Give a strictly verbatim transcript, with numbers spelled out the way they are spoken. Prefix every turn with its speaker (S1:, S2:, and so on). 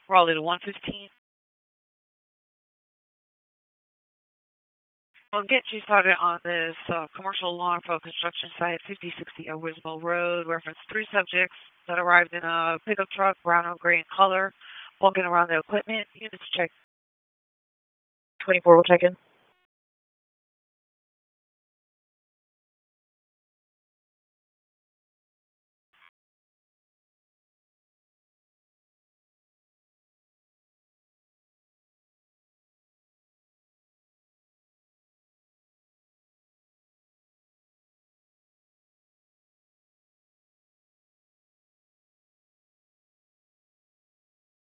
S1: Raleigh to one fifteen. We'll get you started on this uh, commercial lawn pro construction site, fifty sixty Edwardsville Road. Reference three subjects that arrived in a pickup truck, brown and gray in color, walking around the equipment. Units check. twenty-four will check in.